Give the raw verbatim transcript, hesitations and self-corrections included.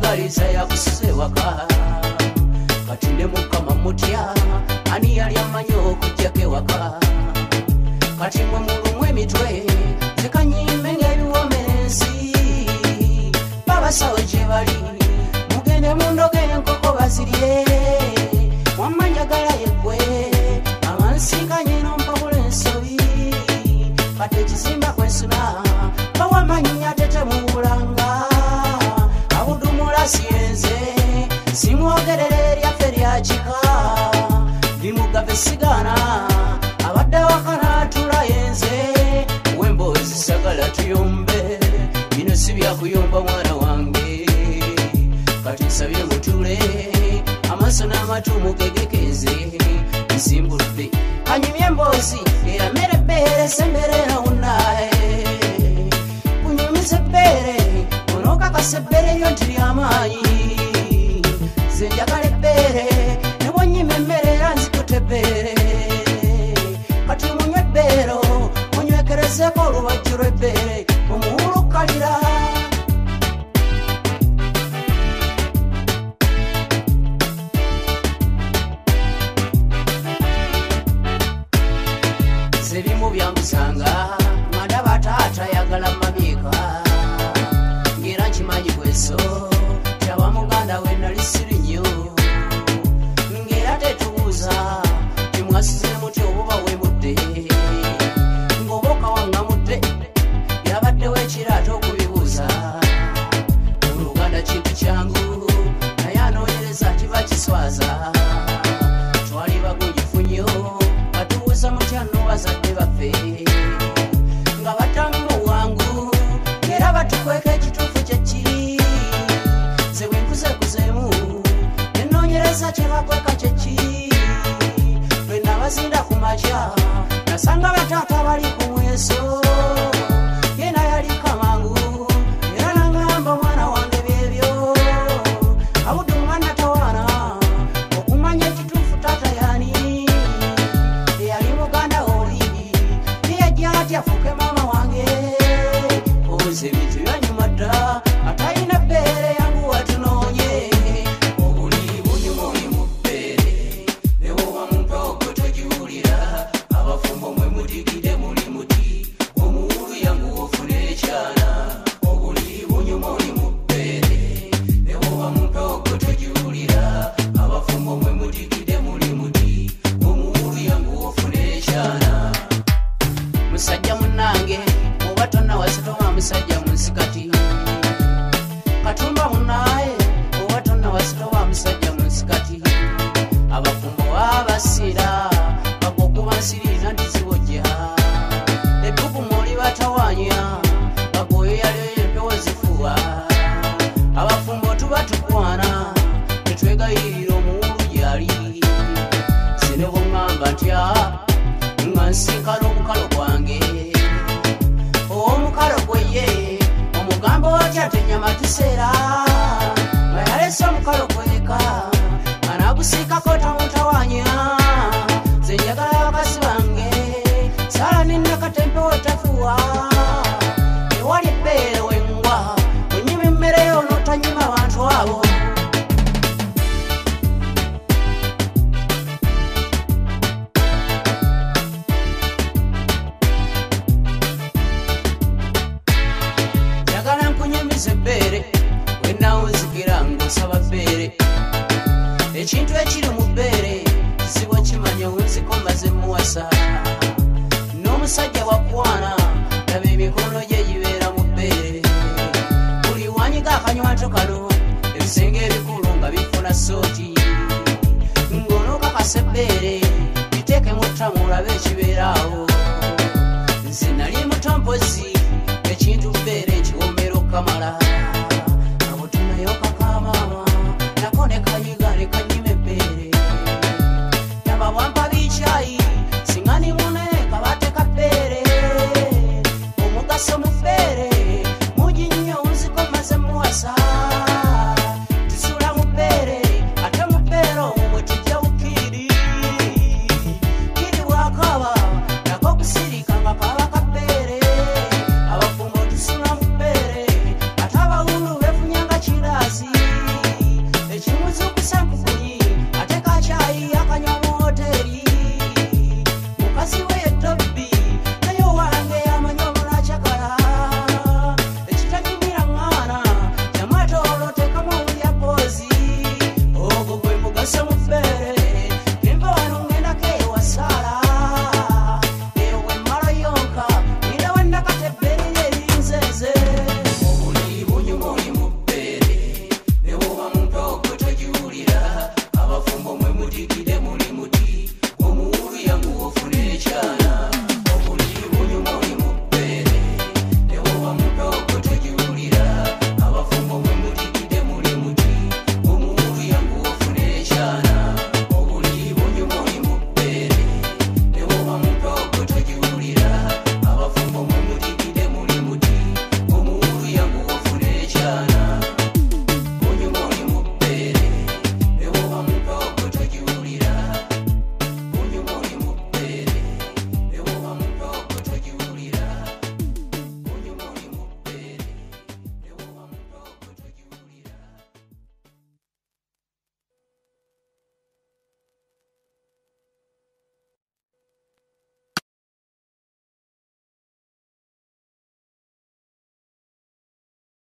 Galiza ya kusewaka Katinde mukama mutya Ani yali amanyo kujjake waka Kati mwe mulumwe mitwe Zekanyime ng'ebiwomensi Babasawo gye bali Mugende mundoge enkoko bazirye Wamanyagala yeggwe Amansinkanye n'ompabula ensobi Kati ekizimba kwesuna Bawamanyinya tete mu bulanga Abudumula siyenze Simwogerere lyaffe lyakika Bimugave sigana Abadde wakana tulayenze Wembozi sagala tuyombe Bino si byakuyomba mwana wange Kati nsabye mutule Amaso n'amatu mugegekeze Nsimbuludde Kanyumye mbozi Era mere bere sembere na unae Kunyumize bere Unoka kasebere yontiri amayi Zenjagale bere Nebonyime mere anzikute bere Kati munywe bero Munywekerezeko olubajjirwe bere Mumuulukalira Zebimu byamusanga Madaba taata yagala mabika Ngira nkimanyi bweso Kyaba muganda we nali siri nnyo Ngira tetubuuza Timwasize muti obuba wemudde Ngoboka wangamudde Yabadde w'ekiraata okubibuuza Oluganda kintu kyangu Naye anoonyereza kiba kiswaza Twali bagunjufu nnyo Batubuuza mutya nno bazadde baffe Nga batamu wangu Era batukweka ekituufu kyekiri Ze bwenkuzekuzemu Nenoonyereza kye bakweka kyekiri Lwe nabazinda ku makya Nasanga bataata bali ku mweso Yena yali kamangu Era nangamba omwana wange byebyo Abudde omwana tawaana Okumanya ekituufu taata yani Eyali muganda oli Yeyajja atya afuuke maama wange Obuze ebintu byanyuma dda Atayina bbeere yangu watunoonye Obuli bunyuma oli mu bbeere Ne bw'oba mu mpewo gwe togiwulira Abafumbo mwe mudigide muli muti Omuwulu yangu ofune ekyana Obuli bunyuma oli mu bbeere Ne bw'oba mu mpewo gwe togiwulira Abafumbo mwe mudigide muli muti Omuwulu yangu ofune ekyana Musajja munnange oba tonnawasitoma musajja munsikati Katumba munnaye oba tonnawasitoma musajja munsikati Abafumbo abasira bagokuba nsiriira nti zibojja Ebbugu muli batawanya bagoyo yaliyo empewo zifuba Abafumbo tuba tukwana tetwegayirira omuwulu gyali Zine bw'ŋŋamba ntya nga nsinkana omukalo gwange Omukalo gweye omugambo watya tenyama tuseera Nga yalese omukalo gweka Anagusiikako tamutawanya Ze njagala bakasi bange Sala nina katempe wotafuwa Ewali bbeere wengwa Onyima emmere y'onootanyima abantu abo Njagala nkunyumize bbeere Wenawunzikira ng'osaba bbeere Ekintu ekiri mu bbeere Kizibu kimanya wunziko maze muwasa N'omusajja wakwana Laba emikono gye gibeera mu bbeere Buli wanyiga akanywato kano Ebisenge ebikulu nga bifuna sooti Ng'onookakasa ebbeere Biteeke mu ttamu olabe ekibeeraawo Nze nali muto mpozi Ekintu bbeere ekiwoomera okukamala